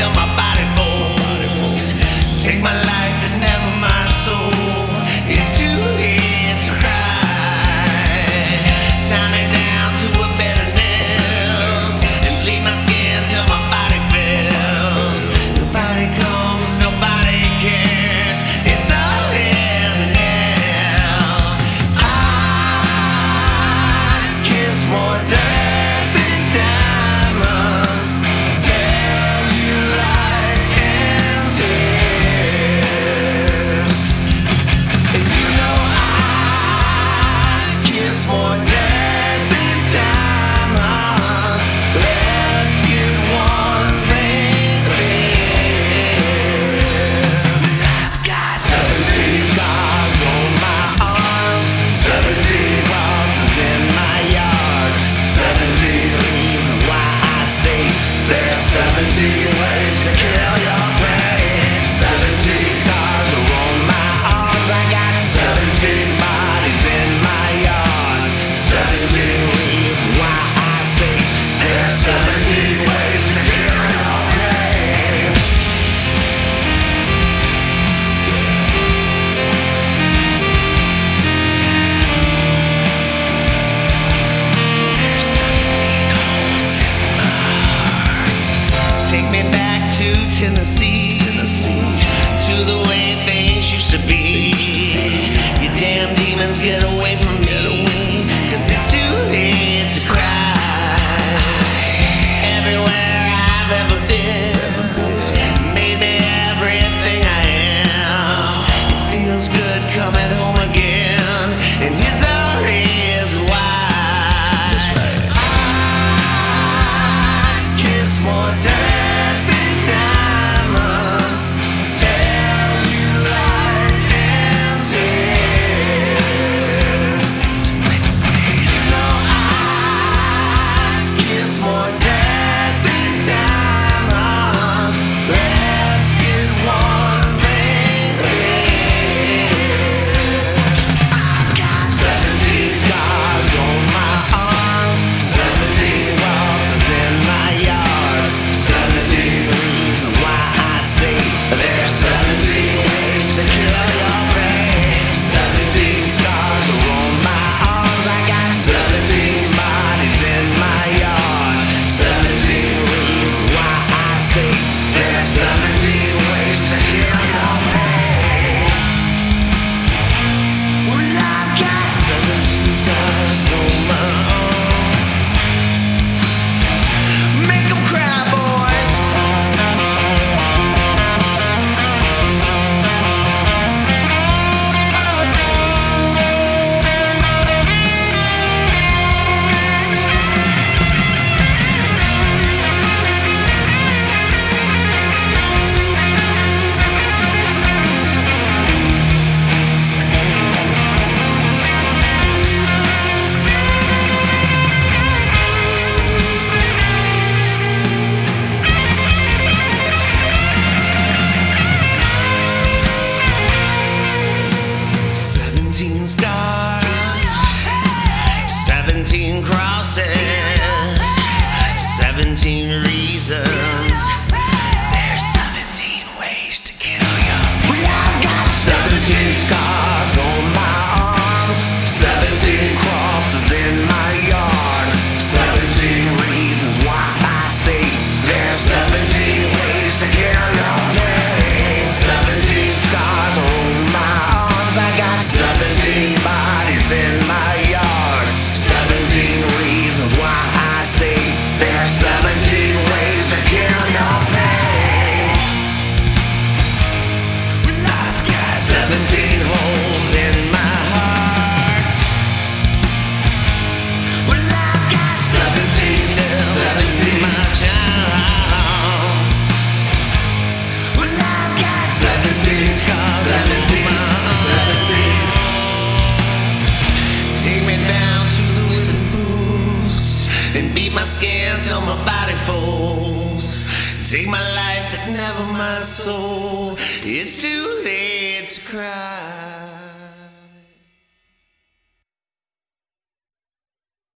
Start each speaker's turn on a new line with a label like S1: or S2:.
S1: till my body folds. Take my life but never my soul. It's too late to cry. Tie me down to a bed of nails and bleed my skin till my body fails. Nobody comes, nobody cares. It's all in hell. I kiss more dirt than diamonds. Tell you life ends here. And you know I kiss more dirt than diamonds. Let's get one thing clear. I've got 17 scars on my arms, 17 crosses in my yard, 17 reasons why I say there's 17 ways to kill your pain. 17 scars are on my arms. I got 17 bodies in my yard, 17 reasons why I say there's 17 ways to kill your pain. There's 17 holes in my heart. Take me back to Tennessee, to the way things used to be. You damn demons, get away from me, 'cause it's too late to cry. Everywhere I've ever been made me everything I am. It feels good coming home again, and here's the reason why. I kiss more dirt than diamonds. Tell you life ends here. You know I kiss more dirt than diamonds. Let's get one thing clear. I've got 17 scars on my arms, 17 crosses in my yard, 17 reasons why I say there's 17 ways to kill your pain. 17 scars are on my arms. I got 17 bodies in my yard, 17 reasons why I say there's 17 ways to kill your pain. Well, I've got 17 scars on my arms. Make 'em cry, boys. Scars, 17 crosses, 17 reasons. There's 17 ways to kill you. Well, I've got 17 scars on my arms, 17 crosses in my yard, 17 reasons why I say there's 17 ways to kill your pain. 17 scars on my arms. I got 17 bodies in my yard, 17 reasons why I say there's 17 ways to kill your pain. Well, I've got 17 holes in my heart. Well, I've got 17 nails in my child. Well, I've got 17 scars, 17. Take me down to the whipping boost and beat my skin till my body folds. Take my life but never my soul. It's too late to cry.